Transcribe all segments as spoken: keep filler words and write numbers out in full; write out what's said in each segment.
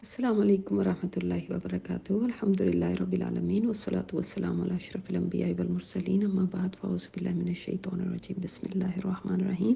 السلام علیکم ورحمۃ اللہ وبرکاتہ الحمد للہ رب العالمین والصلاة والسلام علی اشرف الانبیاء والمرسلین اما بعد فاعوذ باللہ من الشیطان الرجیم بسم اللہ الرحمن الرحیم۔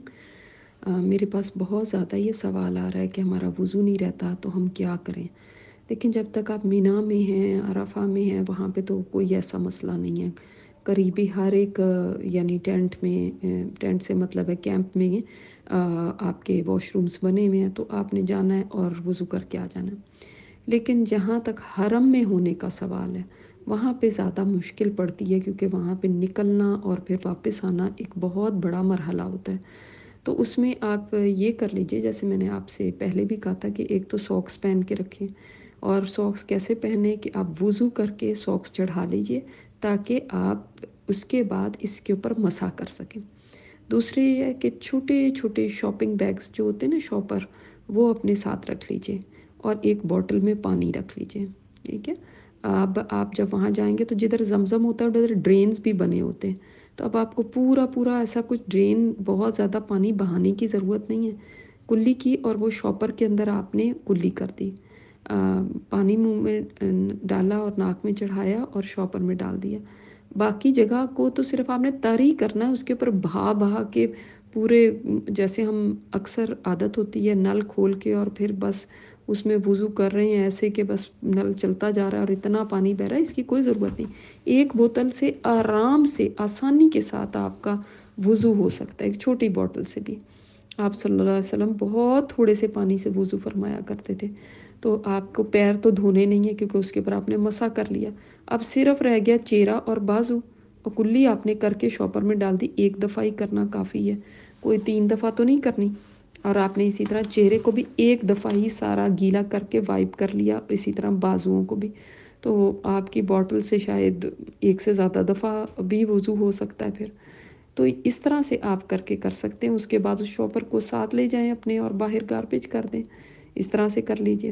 آ، میرے پاس بہت زیادہ یہ سوال آ رہا ہے کہ ہمارا وضو نہیں رہتا تو ہم کیا کریں۔ لیکن جب تک آپ مینا میں ہیں، عرفہ میں ہیں، وہاں پہ تو کوئی ایسا مسئلہ نہیں ہے۔ قریبی ہر ایک آ، یعنی ٹینٹ میں آ، ٹینٹ سے مطلب ہے کیمپ میں آ، آپ کے واش رومز بنے ہوئے ہیں، تو آپ نے جانا ہے اور وضو کر کے آ جانا ہے۔ لیکن جہاں تک حرم میں ہونے کا سوال ہے، وہاں پہ زیادہ مشکل پڑتی ہے، کیونکہ وہاں پہ نکلنا اور پھر واپس آنا ایک بہت بڑا مرحلہ ہوتا ہے۔ تو اس میں آپ یہ کر لیجئے، جیسے میں نے آپ سے پہلے بھی کہا تھا کہ ایک تو ساکس پہن کے رکھیں، اور ساکس کیسے پہنے کہ آپ وضو کر کے ساکس چڑھا لیجئے تاکہ آپ اس کے بعد اس کے اوپر مسح کر سکیں۔ دوسری یہ ہے کہ چھوٹے چھوٹے شاپنگ بیگز جو ہوتے ہیں نا شاپر، وہ اپنے ساتھ رکھ لیجئے، اور ایک بوٹل میں پانی رکھ لیجئے، ٹھیک ہے۔ اب آپ جب وہاں جائیں گے تو جدھر زمزم ہوتا ہے ادھر ڈرینز بھی بنے ہوتے ہیں، تو اب آپ کو پورا پورا ایسا کچھ ڈرین بہت زیادہ پانی بہانے کی ضرورت نہیں ہے، کلی کی، اور وہ شاپر کے اندر آپ نے کلی کر دی، آ، پانی منہ میں ڈالا اور ناک میں چڑھایا اور شاپر میں ڈال دیا۔ باقی جگہ کو تو صرف آپ نے تری کرنا ہے، اس کے اوپر بہا بہا کے پورے، جیسے ہم اکثر عادت ہوتی ہے نل کھول کے اور پھر بس اس میں وضو کر رہے ہیں، ایسے کہ بس نل چلتا جا رہا ہے اور اتنا پانی بہ رہا ہے، اس کی کوئی ضرورت نہیں۔ ایک بوتل سے آرام سے آسانی کے ساتھ آپ کا وضو ہو سکتا ہے، ایک چھوٹی بوتل سے بھی۔ آپ صلی اللہ علیہ وسلم بہت تھوڑے سے پانی سے وضو فرمایا کرتے تھے۔ تو آپ کو پیر تو دھونے نہیں ہیں کیونکہ اس کے اوپر آپ نے مسح کر لیا، اب صرف رہ گیا چہرہ اور بازو، اور کلی آپ نے کر کے شاپر میں ڈال دی۔ ایک دفعہ ہی کرنا کافی ہے، کوئی تین دفعہ تو نہیں کرنی۔ اور آپ نے اسی طرح چہرے کو بھی ایک دفعہ ہی سارا گیلا کر کے وائپ کر لیا، اسی طرح بازوؤں کو بھی۔ تو آپ کی بوٹل سے شاید ایک سے زیادہ دفعہ بھی وضو ہو سکتا ہے پھر۔ تو اس طرح سے آپ کر کے کر سکتے ہیں، اس کے بعد اس شاپر کو ساتھ لے جائیں اپنے اور باہر گاربیج کر دیں، اس طرح سے کر لیجئے۔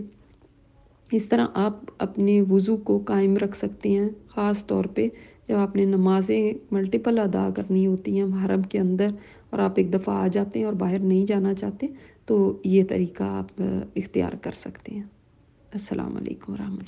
اس طرح آپ اپنے وضو کو قائم رکھ سکتے ہیں، خاص طور پہ جب آپ نے نمازیں ملٹیپل ادا کرنی ہوتی ہیں حرم کے اندر اور آپ ایک دفعہ آ جاتے ہیں اور باہر نہیں جانا چاہتے، تو یہ طریقہ آپ اختیار کر سکتے ہیں۔ السلام علیکم ورحمۃ اللہ۔